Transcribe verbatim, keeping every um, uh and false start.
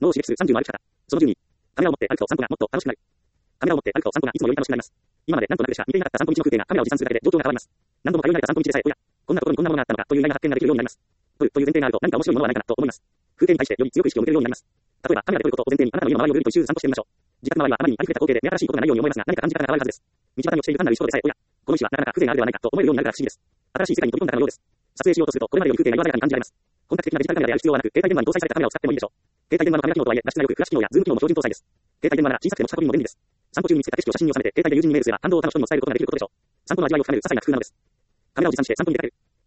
脳を刺激するさんじゅうの歩き方。そのじゅうに、カメラを持って歩くと散歩がもっと楽しくなる。カメラを持って歩くと散歩がいつもより楽しくなります。今までなんとなくでしか見ていなかった散歩道の風景がカメラを持参するだけで状況が変わります。何度も通い慣れた散歩道でさえ、おや、こんなところにこんなものがあったのかという意外な発見ができるようになります。という、という前提があると何か面白いものはないかなと思います。風景に対してより強く意識を向けるようになります。例えば、カメラで撮ることを前提にあなたの家の周りをぐるりと一周散歩してみましょう。自宅の周りはあまりにありふれた光景で目新しいことがないように思いますが、何か感じ方が変わるはずです。道端に落ちている単なる石ころでさえ、おや、この石はなかなか風情があるではないかと思えるようになるから不思議です。新しい世界に飛び込んだかのようです。撮影しようとすると、これまでより風景が色鮮やかに感じられます。本格的なデジタルカメラである必要はなく、携帯電話に搭載されたカメラを使ってもいいでしょう。携帯電話のカメラ機能とはいえ、画質が良く、フラッシュ機能やズーム機能も標準搭載です。携帯電話なら小さくて持ち運びも便利です。散歩中に見つけた景色を写真に収めて、携帯で友人にメールすれば、感動を他の人にも伝えることができることでしょう。散歩の味わいを深める些細な工夫なのです。カメラを持参して散歩に出かける。